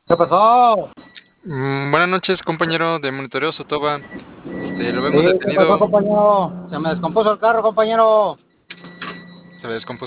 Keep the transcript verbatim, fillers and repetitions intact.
¿Qué pasó? Mm, buenas noches, compañero de monitoreo Sotoba. Este, lo Sí, vemos ¿qué pasó, detenido. compañero? Se me descompuso el carro, compañero. Se le descompuso